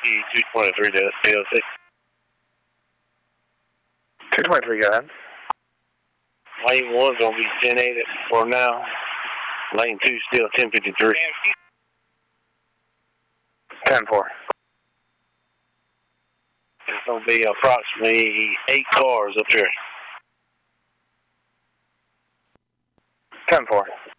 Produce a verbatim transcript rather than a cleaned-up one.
E two twenty-three to P O C. two twenty-three, go ahead. Lane one's going to be ten eight for now. Lane two still ten fifty-three. ten four. It's going to be approximately eight cars up here. ten four.